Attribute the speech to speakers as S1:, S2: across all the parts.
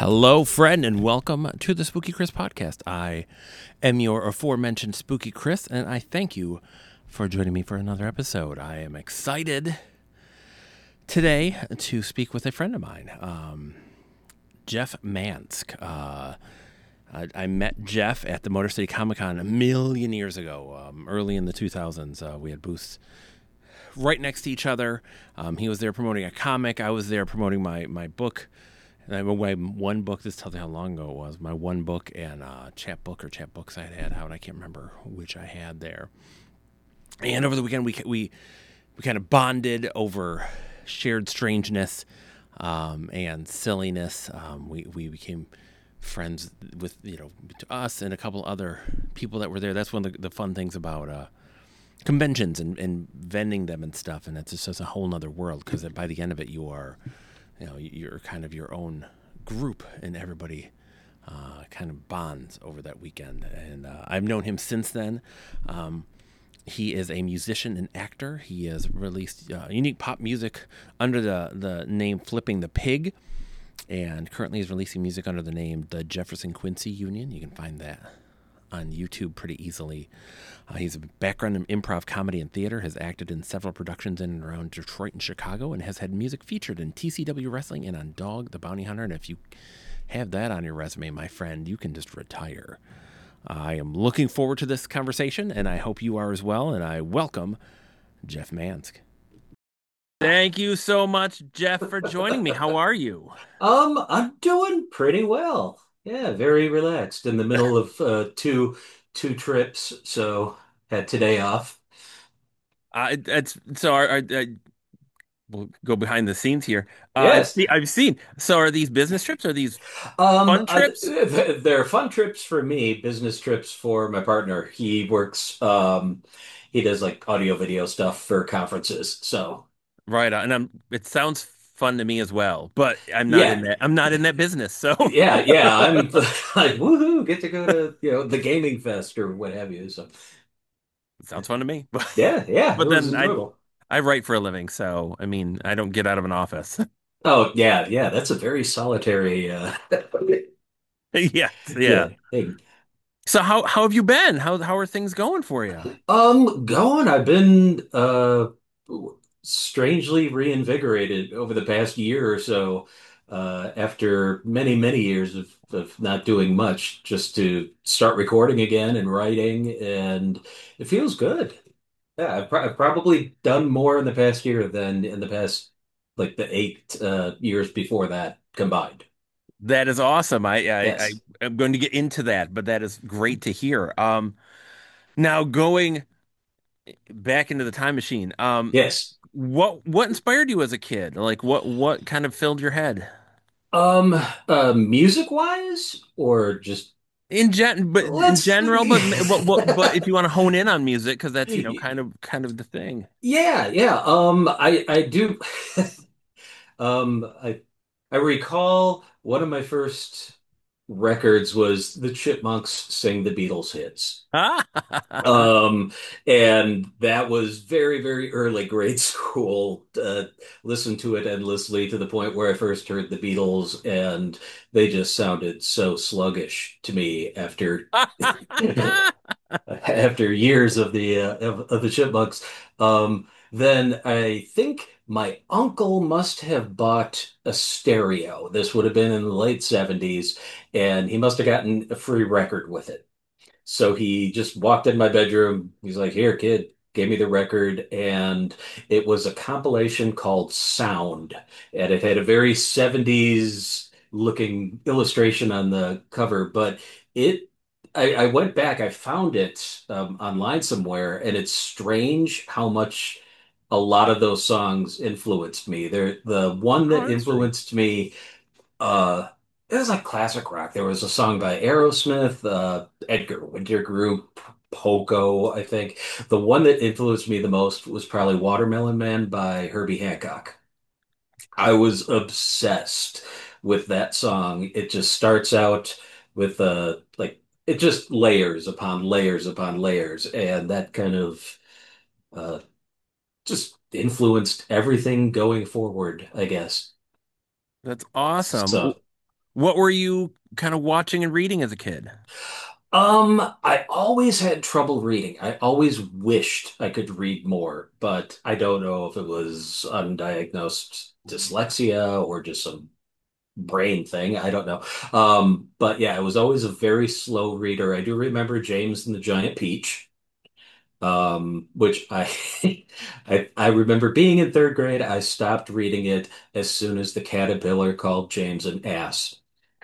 S1: Hello, friend, and welcome to the Spooky Chris podcast. I am your aforementioned Spooky Chris, and I thank you for joining me for another episode. I am excited today to speak with a friend of mine, Jeff Mansk. I met Jeff at the Motor City Comic Con a million years ago, early in the 2000s. We had booths right next to each other. He was there promoting a comic. I was there promoting my book. And I have one book. This tells you how long ago it was. My one book and chapbooks I had out. I can't remember which I had there. And over the weekend, we kind of bonded over shared strangeness and silliness. We became friends with us and a couple other people that were there. That's one of the fun things about conventions and vending them and stuff. And it's just a whole nother world because by the end of it, you're kind of your own group, and everybody kind of bonds over that weekend. And I've known him since then. He is a musician and actor. He has released unique pop music under the name Flipping the Pig, and currently is releasing music under the name The Jefferson Quincy Union. You can find that on YouTube pretty easily. He's a background in improv comedy and theater, has acted in several productions in and around Detroit and Chicago, and has had music featured in TCW Wrestling and on Dog the Bounty Hunter. And if you have that on your resume, my friend, you can just retire. I am looking forward to this conversation, and I hope you are as well, and I welcome Jeff Mansk. Thank you so much, Jeff, for joining me. How are you?
S2: I'm doing pretty well. Yeah, very relaxed in the middle of two trips, so had today off.
S1: It's so. We'll go behind the scenes here.
S2: Yes.
S1: I've seen. So, are these business trips? Are these
S2: Um,
S1: fun
S2: uh,
S1: trips?
S2: they're fun trips for me, business trips for my partner. He does like audio video stuff for conferences. So,
S1: Right. And it sounds fun to me as well, but I'm not in
S2: yeah.
S1: that. I'm not in that business. So,
S2: Yeah, I'm like woohoo, get to go to, the gaming fest or what have you. So,
S1: it sounds fun to me. But
S2: yeah, it
S1: but
S2: was
S1: then
S2: enjoyable.
S1: I write for a living, so I mean, I don't get out of an office.
S2: Oh yeah, that's a very solitary
S1: Yes, yeah.
S2: yeah thing.
S1: So how have you been? How are things going for you?
S2: Going, I've been strangely reinvigorated over the past year or so, after many, many years of not doing much, just to start recording again and writing, and it feels good. Yeah, I've probably done more in the past year than in the past, like the 8 years before that combined.
S1: That is awesome. I
S2: Yes.
S1: am going to get into that, but that is great to hear. Now going back into the time machine.
S2: Yes.
S1: What inspired you as a kid? Like what kind of filled your head?
S2: Um, music wise, or just
S1: But in
S2: let's
S1: general, but if you want to hone in on music, because that's kind of the thing.
S2: yeah. I do. I recall one of my first records was the Chipmunks sing the Beatles hits. Um, and that was very, very early grade school. Listened to it endlessly to the point where I first heard the Beatles, and they just sounded so sluggish to me after years of the Chipmunks. Then I think my uncle must have bought a stereo. This would have been in the late 70s, and he must have gotten a free record with it. So he just walked in my bedroom. He's like, "Here, kid." Gave me the record, and it was a compilation called Sound, and it had a very 70s looking illustration on the cover. But it, I went back, I found it online somewhere, and it's strange how much a lot of those songs influenced me. The one
S1: Oh,
S2: that
S1: interesting.
S2: influenced me, uh, it was like classic rock. There was a song by Aerosmith, Edgar Winter Group, Poco, I think. The one that influenced me the most was probably Watermelon Man by Herbie Hancock. I was obsessed with that song. It just starts out with like it just layers upon layers upon layers, and that kind of uh just influenced everything going forward, I guess.
S1: That's awesome.
S2: So.
S1: What were you kind of watching and reading as a kid?
S2: I always had trouble reading. I always wished I could read more, but I don't know if it was undiagnosed dyslexia or just some brain thing. I don't know. But yeah, I was always a very slow reader. I do remember James and the Giant Peach, which I remember being in third grade. I stopped reading it as soon as the caterpillar called James an ass.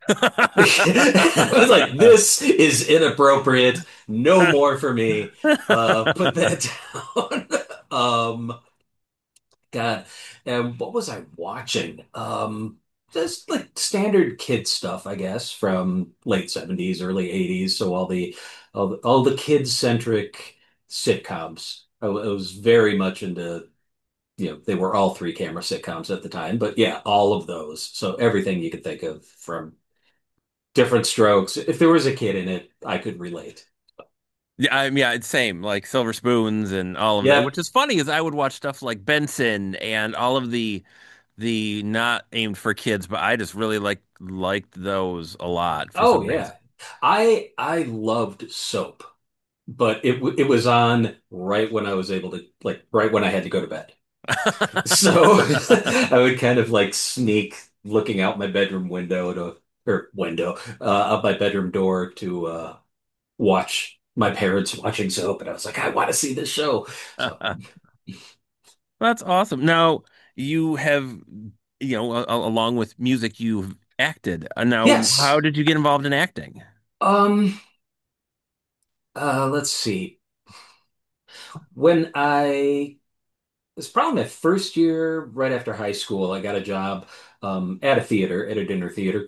S2: I was like, this is inappropriate. No more for me. Put that down. Um, God, and what was I watching? Just like standard kid stuff, I guess, from late 70s, early 80s. So all the kid-centric sitcoms. I was very much into, they were all three camera sitcoms at the time, but yeah, all of those. So everything you could think of from Different Strokes. If there was a kid in it, I could relate.
S1: Yeah, yeah, it's same, like Silver Spoons and all of that.
S2: Yep.
S1: Which is funny is I would watch stuff like Benson and all of the not aimed for kids, but I just really liked those a lot for
S2: Oh
S1: some reason.
S2: yeah. I loved Soap, but it was on right when I was able to, like, right when I had to go to bed. So I would kind of like sneak looking out my bedroom window out my bedroom door to watch my parents watching Soap, and I was like, I want to see this show. So
S1: That's awesome. Now you have, along with music, you've acted. Now, how
S2: yes.
S1: did you get involved in acting?
S2: Um let's see. When I It's probably my first year right after high school. I got a job at a dinner theater,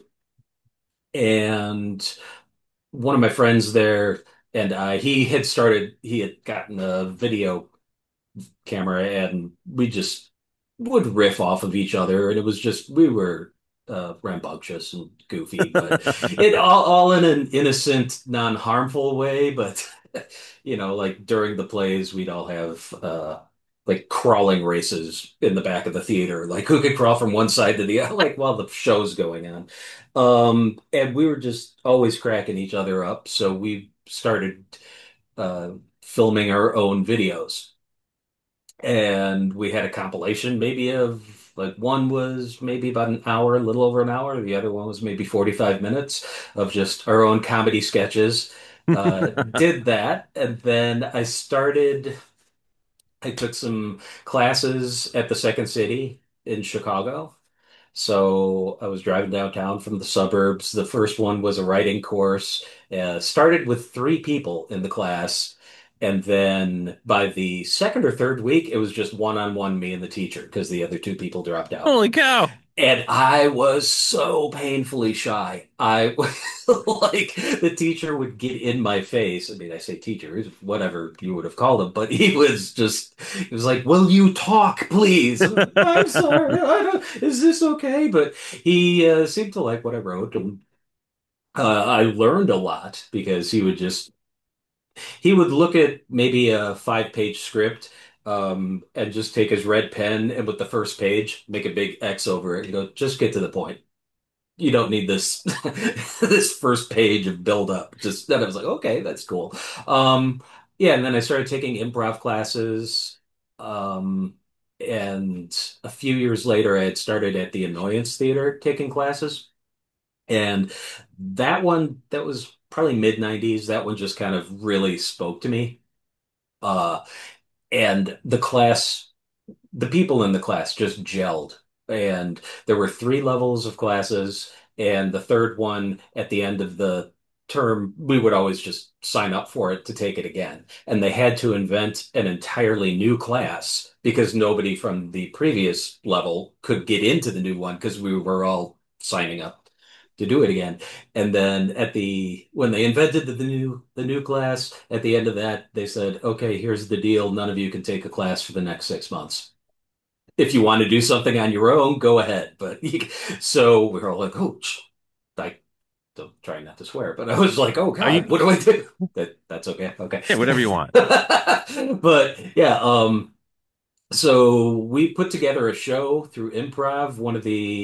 S2: and one of my friends there and he had gotten a video camera, and we just would riff off of each other, and it was just we were rambunctious and goofy, but it all in an innocent, non-harmful way. But like during the plays, we'd all have like crawling races in the back of the theater, like who could crawl from one side to the other, like while the show's going on. And we were just always cracking each other up, so we started uh, filming our own videos, and we had a compilation maybe of like one was maybe about an hour, a little over an hour. The other one was maybe 45 minutes of just our own comedy sketches. Did that, and then I took some classes at the Second City in Chicago. So I was driving downtown from the suburbs. The first one was a writing course. Started with three people in the class. And then by the second or third week, it was just one-on-one, me and the teacher, because the other two people dropped out.
S1: Holy cow!
S2: And I was so painfully shy. I like the teacher would get in my face. I mean, I say teacher, he's whatever you would have called him, but he was like, "Will you talk, please?" I'm sorry, is this okay? But he seemed to like what I wrote, and I learned a lot because he would look at maybe a 5-page script, and just take his red pen and with the first page make a big X over it and go, just get to the point. You don't need this this first page of build up. Just then I was like, okay, that's cool. Um, yeah, and then I started taking improv classes. Um, and a few years later, I had started at the Annoyance Theater taking classes. And that was probably mid 90s. That one just kind of really spoke to me. Uh, and the people in the class just gelled. And there were three levels of classes, and the third one at the end of the term, we would always just sign up for it to take it again. And they had to invent an entirely new class because nobody from the previous level could get into the new one because we were all signing up to do it again. And then when they invented the new class, at the end of that, they said, "Okay, here's the deal. None of you can take a class for the next 6 months. If you want to do something on your own, go ahead." So we were all like, "Oh, I don't try not to swear," but I was like, "Oh
S1: Are
S2: God,
S1: you?
S2: what do I do?" That's okay. Okay.
S1: Yeah, whatever you want.
S2: But yeah, so we put together a show through improv. One of the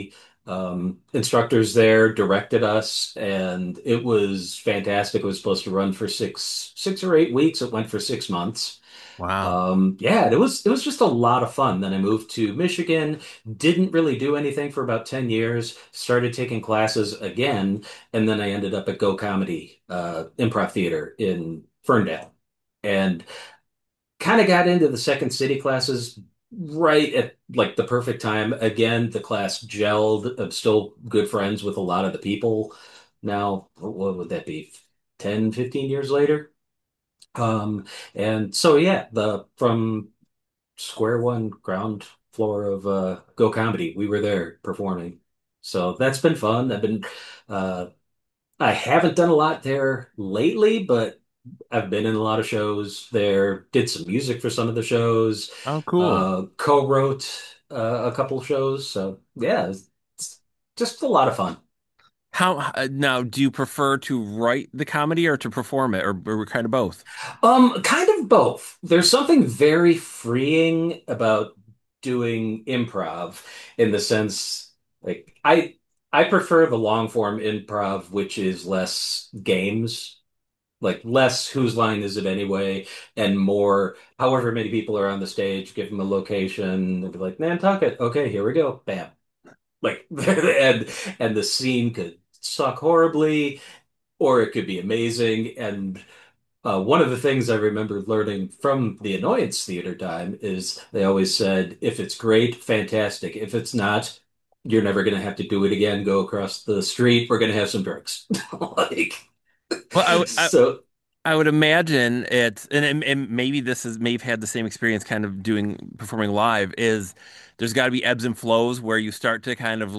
S2: Instructors there directed us, and it was fantastic. It was supposed to run for six or 8 weeks. It went for 6 months.
S1: Wow.
S2: Yeah, and it was just a lot of fun. Then I moved to Michigan, didn't really do anything for about 10 years, started taking classes again, and then I ended up at Go Comedy, improv theater in Ferndale. And kind of got into the Second City classes right at like the perfect time. Again, the class gelled. I'm still good friends with a lot of the people now. What would that be? 10, 15 years later? Um, and so yeah, the from square one, ground floor of Go Comedy, we were there performing. So that's been fun. Uh I haven't done a lot there lately, but I've been in a lot of shows there, did some music for some of the shows,
S1: Oh, cool.
S2: co-wrote a couple shows. So yeah, it's just a lot of fun.
S1: How now do you prefer to write the comedy or to perform it or kind of both?
S2: Kind of both. There's something very freeing about doing improv in the sense like I prefer the long form improv, which is less games, like less whose line is it anyway, and more however many people are on the stage, give them a location, and be like, Nantucket, okay, here we go, bam. Like and the scene could suck horribly, or it could be amazing. And one of the things I remember learning from the Annoyance Theater time is they always said, if it's great, fantastic. If it's not, you're never going to have to do it again. Go across the street. We're going to have some drinks. Like,
S1: Well,
S2: so
S1: I would imagine it's and maybe this is may have had the same experience kind of doing performing live is there's got to be ebbs and flows where you start to kind of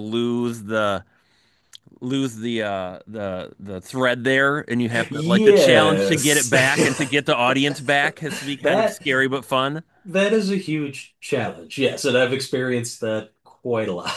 S1: lose the thread there and you have to like the challenge to get it
S2: yes,
S1: back and to get the audience back has to be kind of
S2: that
S1: scary but fun.
S2: that is a huge challenge. Yes, and I've experienced that quite a lot.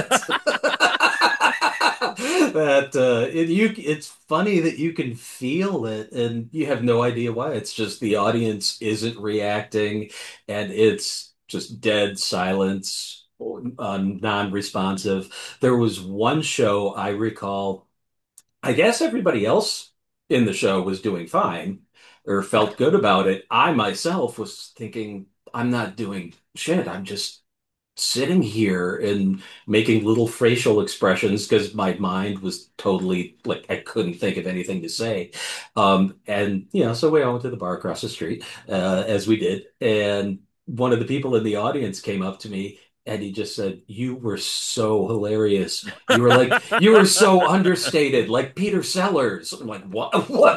S2: That it's funny that you can feel it and you have no idea why. It's just the audience isn't reacting and it's just dead silence, non-responsive. There was one show I recall, I guess everybody else in the show was doing fine or felt good about it. I myself was thinking, I'm not doing shit. I'm just sitting here and making little facial expressions because my mind was totally like I couldn't think of anything to say. And so we all went to the bar across the street, as we did, and one of the people in the audience came up to me and he just said, "You were so hilarious. You were so understated, like Peter Sellers." I'm like, "What? What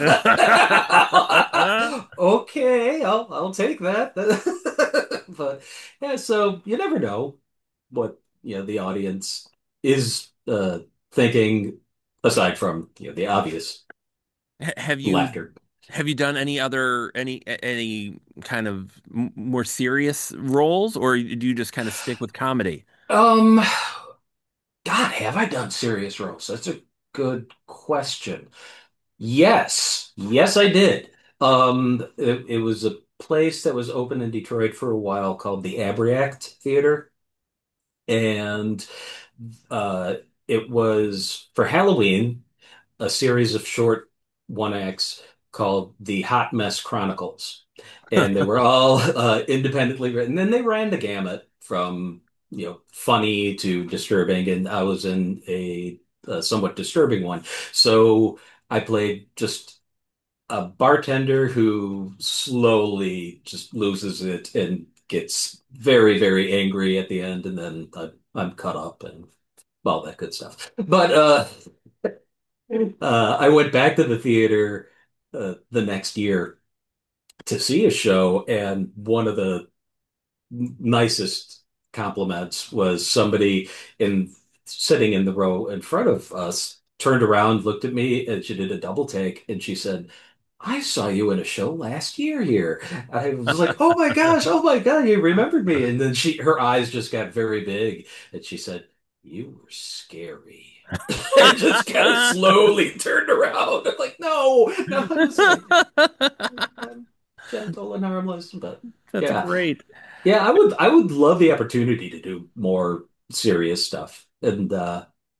S2: the hell?" Okay, I'll take that. But yeah, so you never know what the audience is thinking aside from the obvious
S1: Have you
S2: laughter.
S1: have you done any other any kind of more serious roles or do you just kind of stick with comedy?
S2: Um, God, have I done serious roles? That's a good question. Yes, I did. It was a place that was open in Detroit for a while called the Abriact Theater, and uh, it was for Halloween a series of short one acts called the Hot Mess Chronicles. And they were all independently written. And they ran the gamut from, funny to disturbing. And I was in a somewhat disturbing one. So I played just a bartender who slowly just loses it and gets very, very angry at the end. And then I'm cut up and all that good stuff. But I went back to the theater the next year to see a show, and one of the nicest compliments was somebody in sitting in the row in front of us turned around, looked at me, and she did a double take, and she said, "I saw you in a show last year here." I was like, oh my God, you remembered me." And then her eyes just got very big, and she said, "You were scary." And just kind of slowly turned around. I'm like, no, no, I'm gentle and harmless. But
S1: That's
S2: yeah,
S1: great.
S2: yeah, I would love the opportunity to do more serious stuff. And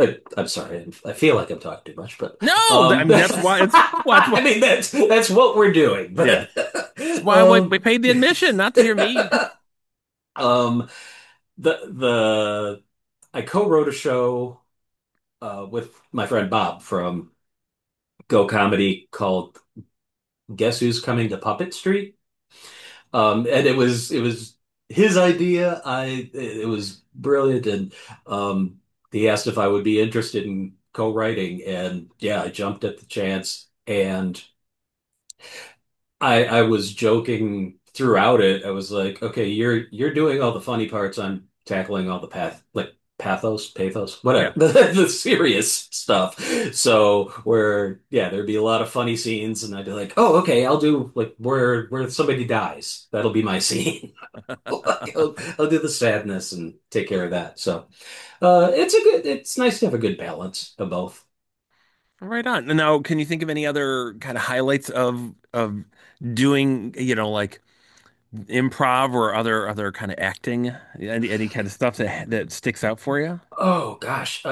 S2: I'm sorry. I feel like I'm talking too much, but
S1: No, I mean that's why it's that's
S2: I
S1: why
S2: mean that's what we're doing.
S1: yeah.
S2: But
S1: That's why we
S2: um,
S1: paid the admission, not to hear me.
S2: um, the I co-wrote a show with my friend Bob from Go Comedy called Guess Who's Coming to Puppet Street. And it was his idea. It was brilliant, and he asked if I would be interested in co-writing, and yeah, I jumped at the chance. And I was joking throughout it. I was like, okay, you're doing all the funny parts. I'm tackling all the pathos, whatever,
S1: Yeah.
S2: the serious stuff. So where yeah, there'd be a lot of funny scenes, and I'd be like, oh, okay, I'll do like where somebody dies. That'll be my scene. I'll do the sadness and take care of that. So it's nice to have a good balance of both.
S1: Right on. Now, can you think of any other kind of highlights of doing, like improv or other kind of acting? Any kind of stuff that sticks out for you?
S2: Oh gosh.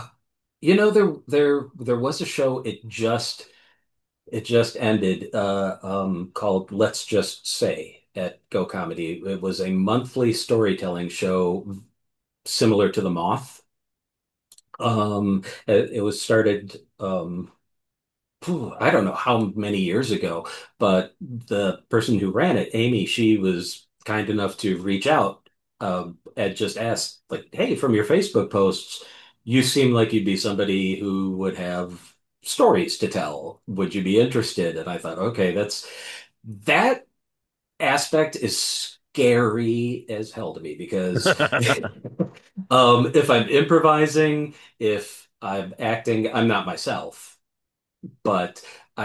S2: There was a show, it just ended, called Let's Just Say at Go Comedy. It was a monthly storytelling show similar to The Moth. It was started I don't know how many years ago, but the person who ran it, Amy, she was kind enough to reach out and just ask, like, hey, from your Facebook posts, you seem like you'd be somebody who would have stories to tell. Would you be interested? And I thought, okay, that aspect is scary as hell to me because if I'm improvising, if I'm acting, I'm not myself. But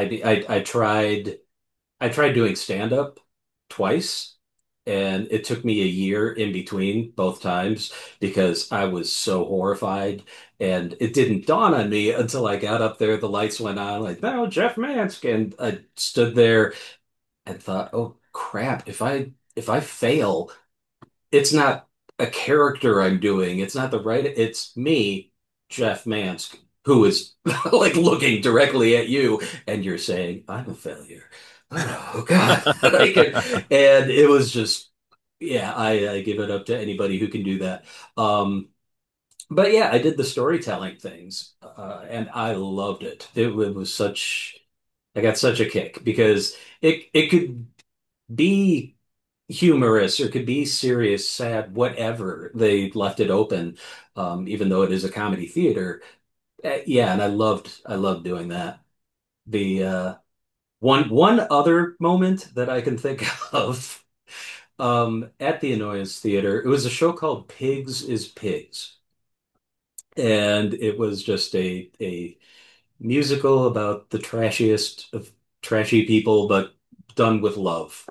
S2: I tried doing stand up twice, and it took me a year in between both times because I was so horrified. And it didn't dawn on me until I got up there, the lights went on, like, no, Jeff Mansk. And I stood there and thought, oh crap, if I fail, it's not a character I'm doing. It's not the right, it's me, Jeff Mansk, who is like looking directly at you and you're saying, I'm a failure. Oh God. And it was just, yeah, I give it up to anybody who can do that. Um, but yeah, I did the storytelling things, and I loved it. It was I got such a kick because it could be humorous or could be serious, sad, whatever. They left it open, even though it is a comedy theater. Yeah, and I loved doing that. The one other moment that I can think of at the Annoyance Theater, it was a show called Pigs is Pigs, and it was just a musical about the trashiest of trashy people, but done with love.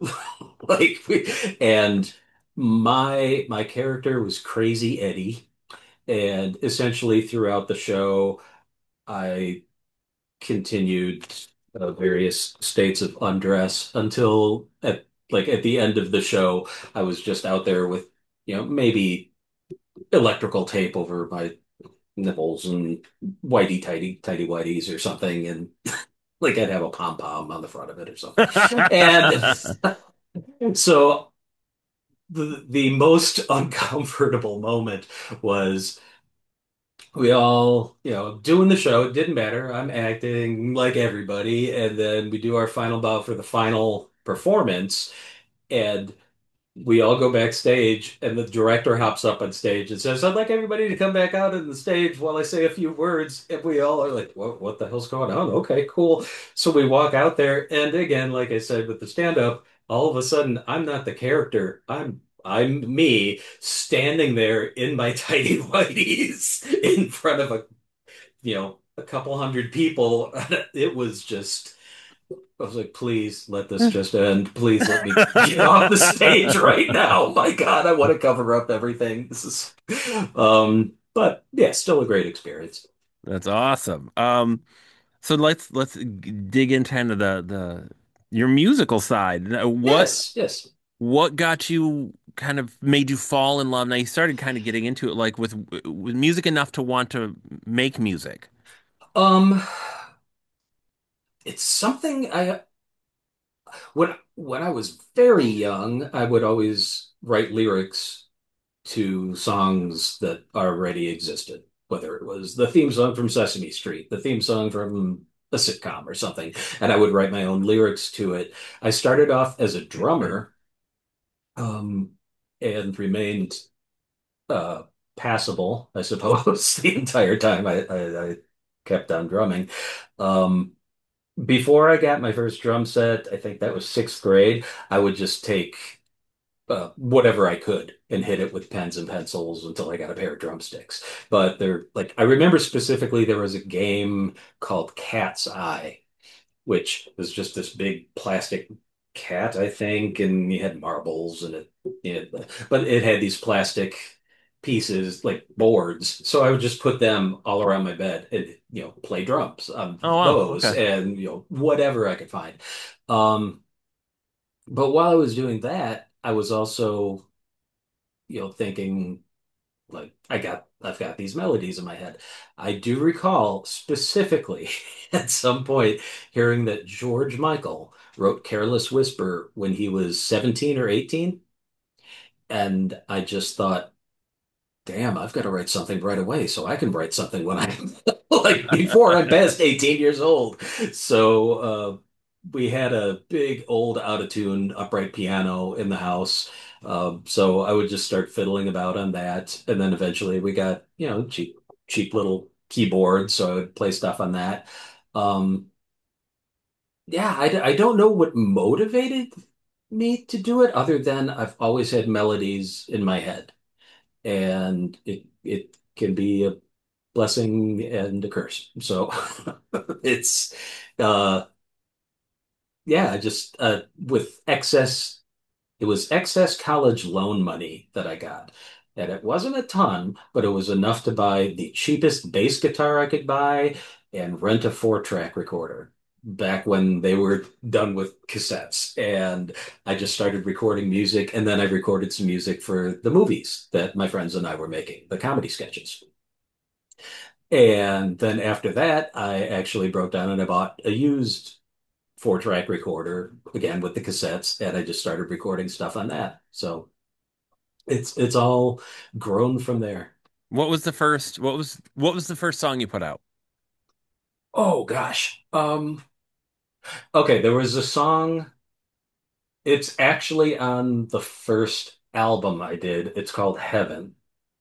S2: And my character was Crazy Eddie, and essentially throughout the show, I continued various states of undress until at the end of the show, I was just out there with maybe electrical tape over my nipples and whitey tighty whities or something, and like I'd have a pom pom on the front of it or something. And so the most uncomfortable moment was we all, doing the show. It didn't matter. I'm acting like everybody, and then we do our final bow for the final performance, and we all go backstage, and the director hops up on stage and says, I'd like everybody to come back out on the stage while I say a few words. And we all are like, what the hell's going on? Okay, cool. So we walk out there, and again, like I said with the stand-up, all of a sudden, I'm not the character. I'm me standing there in my tidy whities in front of a couple hundred people. It was just I was like, please let this just end. Please let me get off the stage right now. My God, I want to cover up everything. But yeah, still a great experience.
S1: That's awesome. So let's dig into kind of the your musical side. Now, What
S2: Yes, yes.
S1: what got you kind of made you fall in love? Now you started kind of getting into it, like with music enough to want to make music.
S2: Um, it's something when I was very young, I would always write lyrics to songs that already existed, whether it was the theme song from Sesame Street, the theme song from a sitcom or something, and I would write my own lyrics to it. I started off as a drummer, um, and remained uh, passable, I suppose, the entire time I kept on drumming. Um, Before I got my first drum set, I think that was sixth grade, I would just take whatever I could and hit it with pens and pencils until I got a pair of drumsticks. But they're like, I remember specifically there was a game called Cat's Eye, which was just this big plastic cat, I think, and you had marbles and but it had these plastic pieces like boards. So I would just put them all around my bed and, play drums on
S1: Oh wow,
S2: those
S1: okay.
S2: and, whatever I could find. Um, but while I was doing that, I was also, thinking like I've got these melodies in my head. I do recall specifically at some point hearing that George Michael wrote Careless Whisper when he was 17 or 18. And I just thought, damn, I've got to write something right away so I can write something when I'm like before I'm past 18 years old. So we had a big old out of tune upright piano in the house. So I would just start fiddling about on that. And then eventually we got, cheap little keyboards. So I would play stuff on that. Um, yeah, I don't know what motivated me to do it other than I've always had melodies in my head, and it can be a blessing and a curse. So it's uh yeah, just with excess it was excess college loan money that I got. And it wasn't a ton, but it was enough to buy the cheapest bass guitar I could buy and rent a 4-track recorder back when they were done with cassettes. And I just started recording music, and then I recorded some music for the movies that my friends and I were making, the comedy sketches. And then after that, I actually broke down and I bought a used 4-track recorder again with the cassettes, and I just started recording stuff on that. So it's all grown from there.
S1: What was the first song you put out?
S2: Oh gosh. Okay, there was a song. It's actually on the first album I did. It's called Heaven.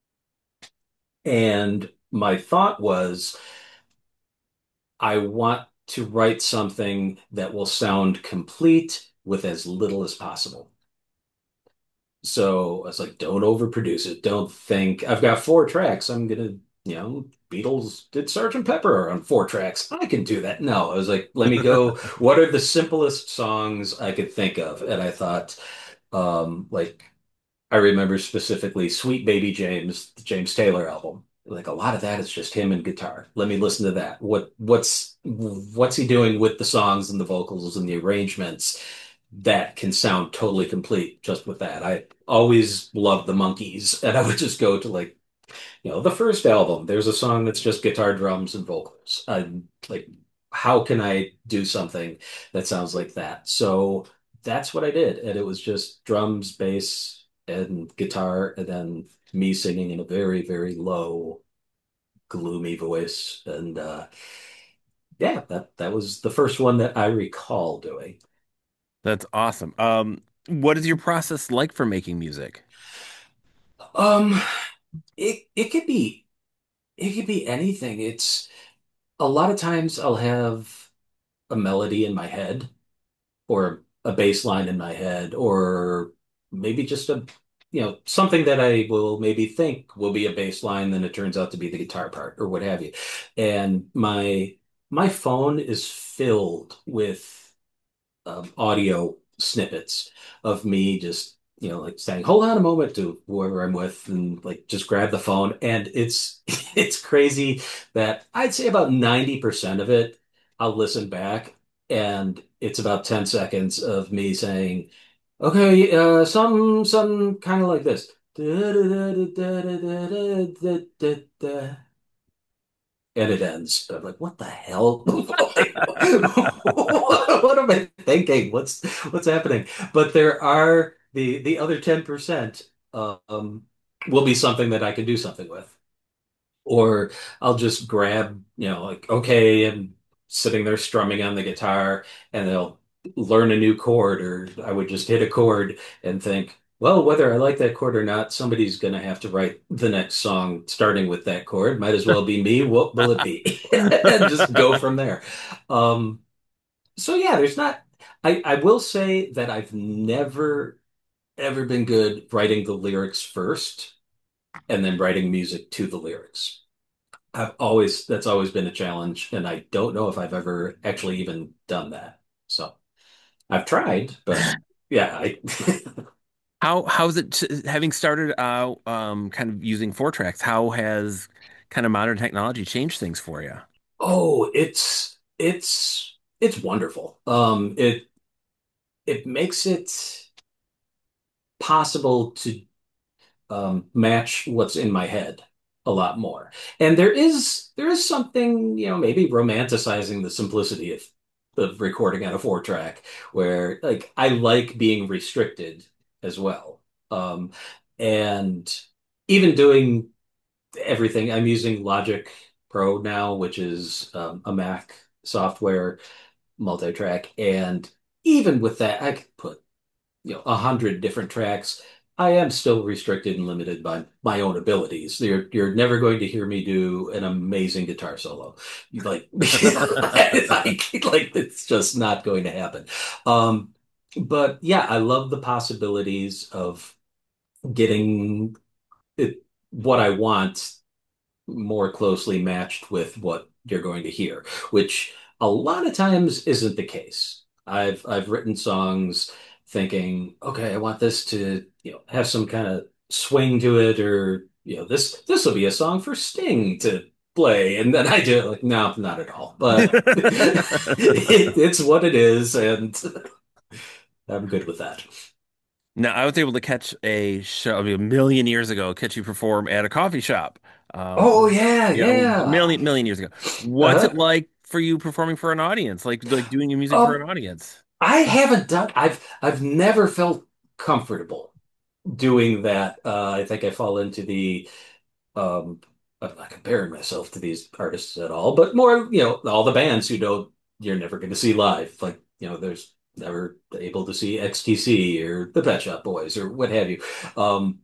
S2: And my thought was I want to write something that will sound complete with as little as possible. So I was like, don't overproduce it. Don't think I've got 4 tracks. I'm gonna, Beatles did Sergeant Pepper on 4 tracks. I can do that. No, I was like, let me go. What are the simplest songs I could think of? And I thought, like I remember specifically Sweet Baby James, the James Taylor album. Like a lot of that is just him and guitar. Let me listen to that. What's he doing with the songs and the vocals and the arrangements that can sound totally complete just with that? I always loved the Monkees, and I would just go to like, the first album. There's a song that's just guitar, drums, and vocals. I'm like, how can I do something that sounds like that? So that's what I did. And it was just drums, bass, and guitar, and then me singing in a very, very low, gloomy voice. And yeah, that was the first one that I recall doing.
S1: That's awesome. What is your process like for making music?
S2: Um, it could be anything. It's a lot of times I'll have a melody in my head or a bass line in my head, or maybe just something that I will maybe think will be a bass line, then it turns out to be the guitar part or what have you. And my phone is filled with audio snippets of me just, like saying, hold on a moment to whoever I'm with and like just grab the phone. And it's it's crazy that I'd say about 90% of it, I'll listen back and it's about 10 seconds of me saying, Okay, some kind of like this. And it ends. I'm like, what the hell? Like, what am I thinking? What's happening? But there are the other 10% will be something that I can do something with. Or I'll just grab, like, okay, I'm sitting there strumming on the guitar and they'll learn a new chord, or I would just hit a chord and think, well, whether I like that chord or not, somebody's going to have to write the next song starting with that chord. Might as well be me. What will it be? And just go from there. Um, so yeah, I will say that I've never ever been good writing the lyrics first and then writing music to the lyrics. That's always been a challenge, and I don't know if I've ever actually even done that. So I've tried, but yeah,
S1: How's it having started out kind of using four tracks? How has kind of modern technology changed things for you?
S2: oh, it's wonderful. It makes it possible to match what's in my head a lot more. And there is something, maybe romanticizing the simplicity of recording on a four track where like I like being restricted as well. And even doing everything, I'm using Logic Pro now, which is a Mac software multi-track. And even with that, I could put 100 different tracks. I am still restricted and limited by my own abilities. You're never going to hear me do an amazing guitar solo. Like, like it's just not going to happen. Um, but yeah, I love the possibilities of getting what I want more closely matched with what you're going to hear, which a lot of times isn't the case. I've written songs thinking, okay, I want this to, have some kind of swing to it, or, this will be a song for Sting to play. And then I do it like, no, not at all. But it's what it is, and I'm good with that.
S1: Now, I was able to catch a show, I mean, a million years ago, catch you perform at a coffee shop.
S2: Oh yeah,
S1: Yeah, a
S2: yeah.
S1: million years ago. What's it
S2: Uh-huh.
S1: like for you performing for an audience? Like doing your music for
S2: Um,
S1: an audience?
S2: I haven't done. I've never felt comfortable doing that. I think I fall into the um I'm not comparing myself to these artists at all, but more, all the bands who don't you're never going to see live. Like, there's never able to see XTC or the Pet Shop Boys or what have you. Um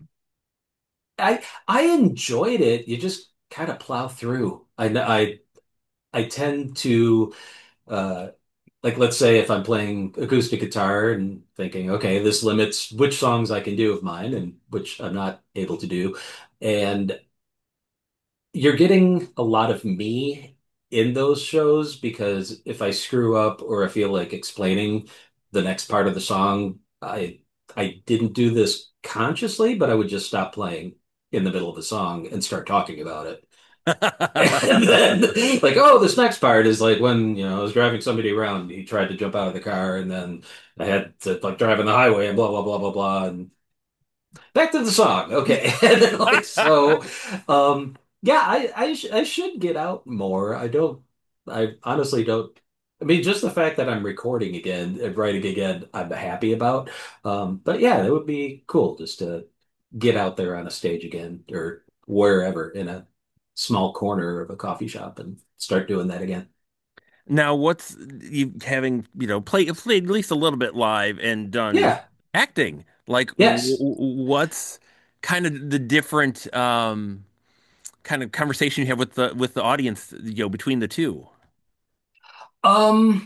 S2: I enjoyed it. You just kind of plow through. I tend to uh like, let's say if I'm playing acoustic guitar and thinking, okay, this limits which songs I can do of mine and which I'm not able to do. And you're getting a lot of me in those shows, because if I screw up or I feel like explaining the next part of the song, I didn't do this consciously, but I would just stop playing in the middle of the song and start talking about it. And then, like, oh, this next part is like when, I was driving somebody around, he tried to jump out of the car, and then I had to like drive on the highway and blah, blah, blah, blah, blah. And back to the song. Okay. And then, like, so, yeah, I should get out more. I honestly don't. I mean, just the fact that I'm recording again and writing again, I'm happy about. But yeah, it would be cool just to get out there on a stage again, or wherever, in a small corner of a coffee shop, and start doing that again.
S1: Now, what's you having, played at least a little bit live and done
S2: Yeah.
S1: acting? Like,
S2: Yes.
S1: what's kind of the different kind of conversation you have with the audience, between the two?
S2: Um,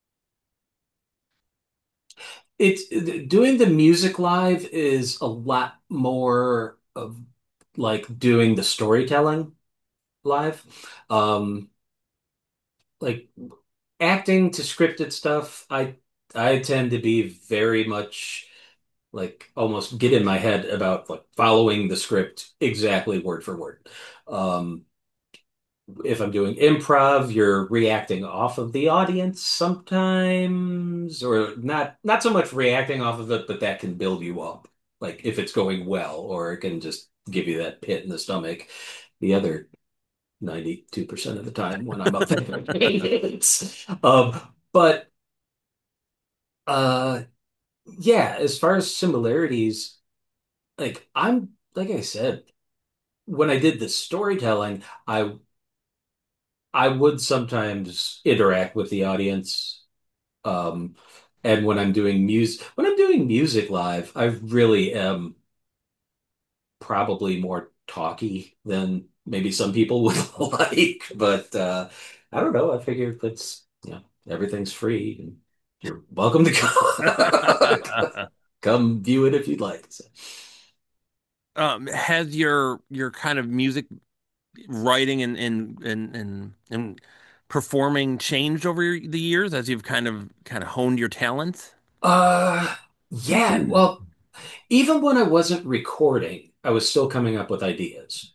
S2: it's doing the music live is a lot more of like doing the storytelling live. Um, like acting to scripted stuff, I tend to be very much like almost get in my head about like following the script exactly word for word. Um, if I'm doing improv, you're reacting off of the audience sometimes, or not so much reacting off of it, but that can build you up. Like if it's going well, or it can just give you that pit in the stomach. The other 92% of the time when I'm up there. But uh yeah, as far as similarities, like I said, when I did the storytelling, I would sometimes interact with the audience. Um, and when I'm doing music live, I really am probably more talky than maybe some people would like. But I don't know. I figure it's, everything's free and you're welcome to come view it if you'd like. So,
S1: Has your kind of music writing and performing changed over the years as you've kind of honed your talents?
S2: uh, yeah. Well, even when I wasn't recording, I was still coming up with ideas.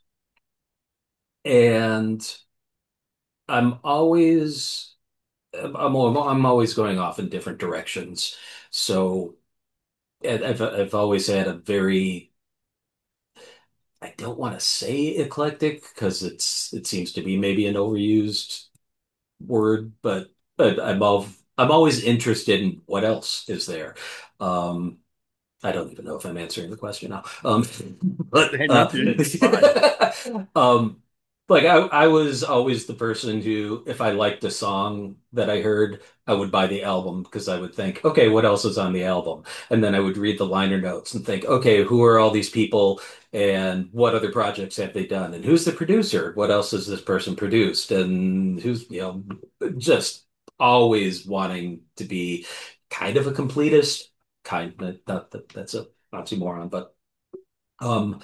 S2: And I'm always I'm always going off in different directions. So and I've always had a very I don't want to say eclectic because it seems to be maybe an overused word, but I'm always interested in what else is there. Um, I don't even know if I'm answering the question now. But
S1: Hey, no, you're fine.
S2: um, like I was always the person who, if I liked a song that I heard, I would buy the album because I would think, okay, what else is on the album? And then I would read the liner notes and think, okay, who are all these people and what other projects have they done? And who's the producer? What else has this person produced? And who's, just always wanting to be kind of a completist not that that's a oxymoron, but um,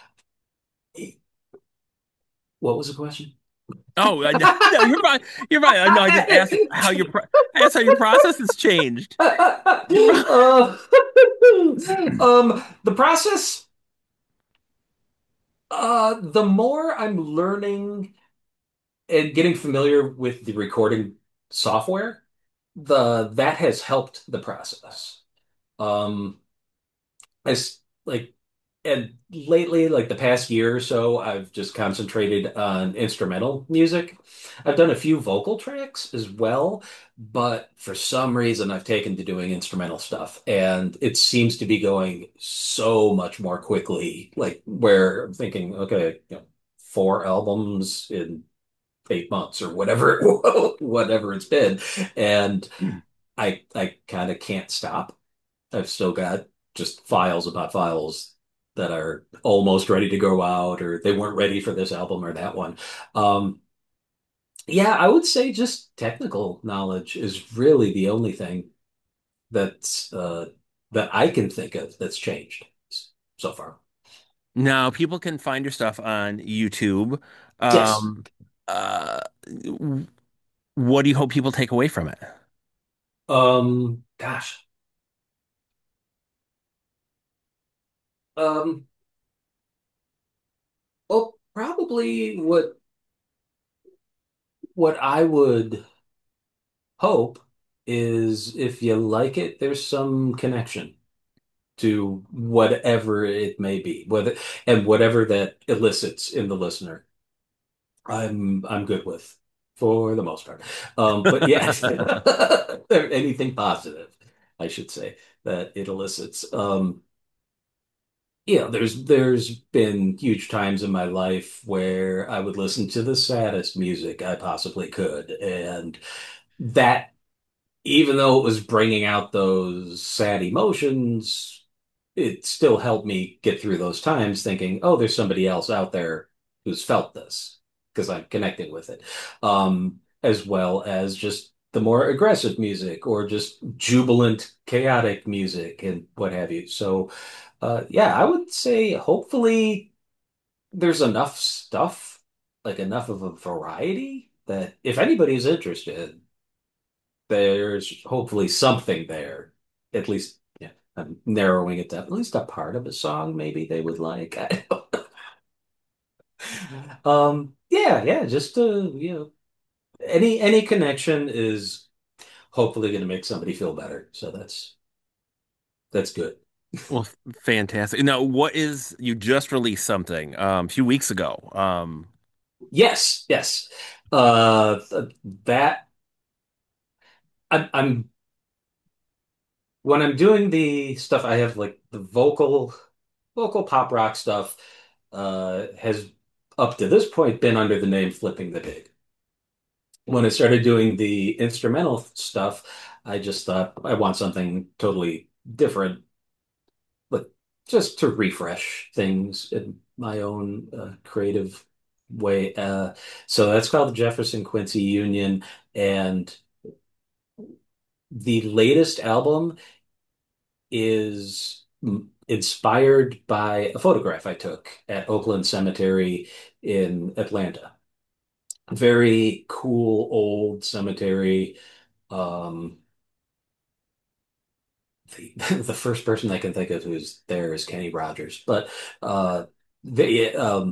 S2: what was the question?
S1: Oh, no, no, you're fine. You're fine. I know. I just asked how I asked how your process has changed. You're fine.
S2: The process, the more I'm learning and getting familiar with the recording software, the that has helped the process. Um, as like and lately, like the past year or so, I've just concentrated on instrumental music. I've done a few vocal tracks as well, but for some reason I've taken to doing instrumental stuff and it seems to be going so much more quickly, like where I'm thinking, okay, 4 albums in 8 months or whatever whatever it's been. And I kind of can't stop. I've still got just files about files that are almost ready to go out, or they weren't ready for this album or that one. Um, yeah, I would say just technical knowledge is really the only thing that's that I can think of that's changed so far.
S1: Now, people can find your stuff on YouTube.
S2: Yes.
S1: Um, what do you hope people take away from it?
S2: Gosh. Um, well, probably what I would hope is if you like it, there's some connection to whatever it may be, whatever that elicits in the listener. I'm good with for the most part. But yeah, anything positive, I should say, that it elicits. There's been huge times in my life where I would listen to the saddest music I possibly could, and that even though it was bringing out those sad emotions, it still helped me get through those times thinking, oh, there's somebody else out there who's felt this because I'm connecting with it. As well as just the more aggressive music or just jubilant, chaotic music and what have you. So, yeah, I would say hopefully there's enough stuff, like enough of a variety that if anybody's interested, there's hopefully something there. At least, yeah, I'm narrowing it down. At least a part of a song maybe they would like. I don't know. Yeah, yeah, just any connection is hopefully going to make somebody feel better. So that's good.
S1: Well, fantastic. Now, you just released something a few weeks ago.
S2: Yes, yes. That I'm when I'm doing the stuff, I have like the vocal pop rock stuff has up to this point been under the name Flipping the Pig. When I started doing the instrumental stuff, I just thought I want something totally different, but just to refresh things in my own creative way. So that's called the Jefferson Quincy Union, and the latest album is inspired by a photograph I took at Oakland Cemetery in Atlanta. Very cool old cemetery. Um, the first person I can think of who's there is Kenny Rogers, but they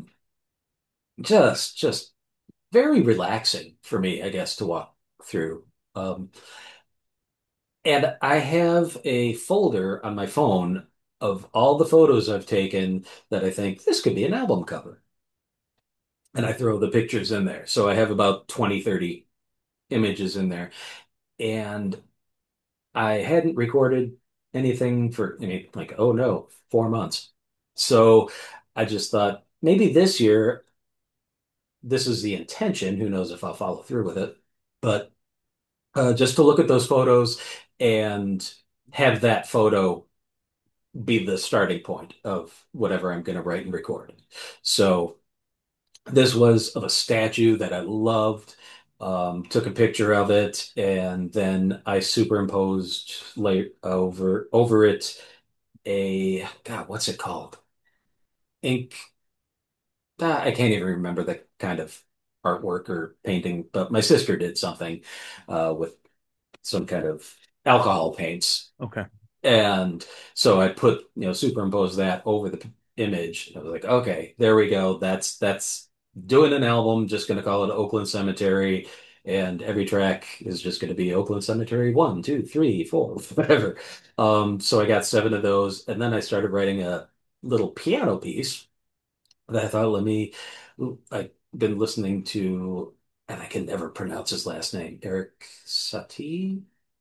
S2: just very relaxing for me, I guess, to walk through. Um, and I have a folder on my phone of all the photos I've taken that I think this could be an album cover. And I throw the pictures in there. So I have about 20, 30 images in there. And I hadn't recorded anything for, I mean, like, oh no, 4 months. So I just thought maybe this year, this is the intention. Who knows if I'll follow through with it. But just to look at those photos and have that photo be the starting point of whatever I'm going to write and record. So this was of a statue that I loved. Took a picture of it, and then I superimposed over it a God, what's it called? Ink. I can't even remember the kind of artwork or painting, but my sister did something with some kind of alcohol paints.
S1: Okay.
S2: And so I put, superimpose that over the image. I was like, okay, there we go. That's doing an album, just going to call it Oakland Cemetery. And every track is just going to be Oakland Cemetery 1, 2, 3, 4, whatever. So I got 7 of those. And then I started writing a little piano piece that I thought, I've been listening to, and I can never pronounce his last name, Eric Satie,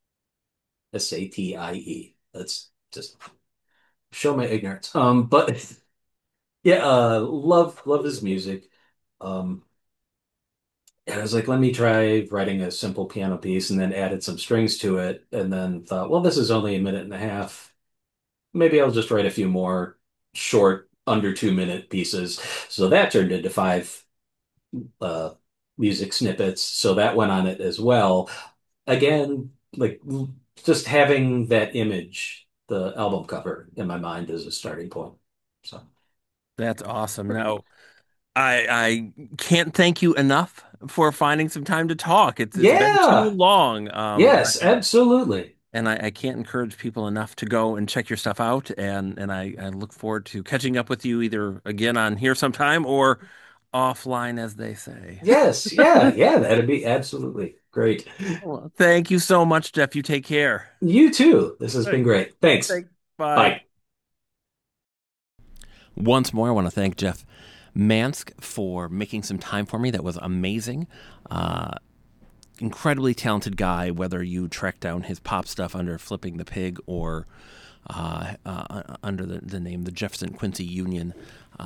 S2: Satie. Let's just show my ignorance. But yeah, love his music. Um, and I was like, let me try writing a simple piano piece, and then added some strings to it, and then thought, well, this is only a minute and a half. Maybe I'll just write a few more short, under 2 minute pieces. So that turned into 5 uh, music snippets. So that went on it as well. Again, like just having that image, the album cover in my mind is a starting point. So.
S1: That's awesome. Now, I can't thank you enough for finding some time to talk. It's been too
S2: Yeah.
S1: long.
S2: Yes, absolutely.
S1: And I can't encourage people enough to go and check your stuff out. And I look forward to catching up with you either again on here sometime or offline, as they say.
S2: Yes. Yeah. Yeah. That'd be absolutely great.
S1: Well, thank you so much, Jeff. You take care.
S2: You too. This has
S1: All
S2: been
S1: right.
S2: great. Thanks.
S1: Thanks. Bye.
S2: Bye.
S1: Once more, I want to thank Jeff Mansk for making some time for me. That was amazing. Uh, Incredibly talented guy, whether you track down his pop stuff under Flipping the Pig or under the name the Jefferson Quincy Union.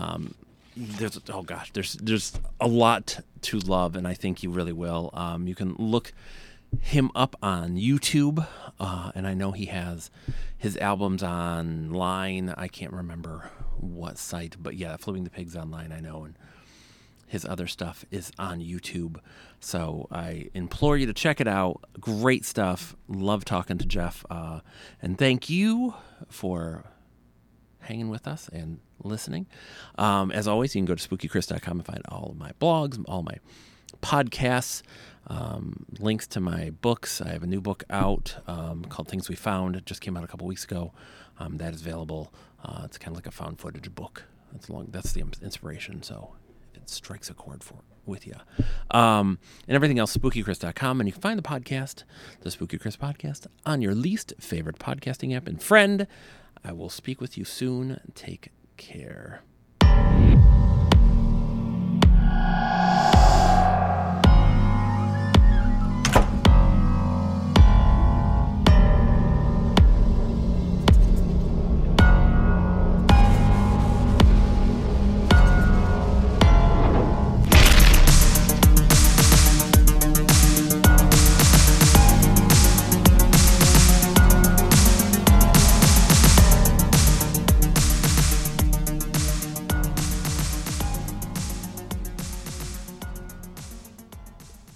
S1: There's a lot to love, and I think you really will. You can look him up on YouTube, and I know he has his albums online. I can't remember what site, but yeah, Flipping the Pig's online, I know, and his other stuff is on YouTube. So I implore you to check it out. Great stuff. Love talking to Jeff. And thank you for hanging with us and listening. As always, you can go to spookychris.com and find all of my blogs, all my podcasts, links to my books. I have a new book out called Things We Found. It just came out a couple weeks ago. That is available. It's kind of like a found footage book. That's the inspiration. So strikes a chord with you. And everything else, spookychris.com. And you can find the podcast, the Spooky Chris Podcast, on your least favorite podcasting app. And friend, I will speak with you soon. Take care.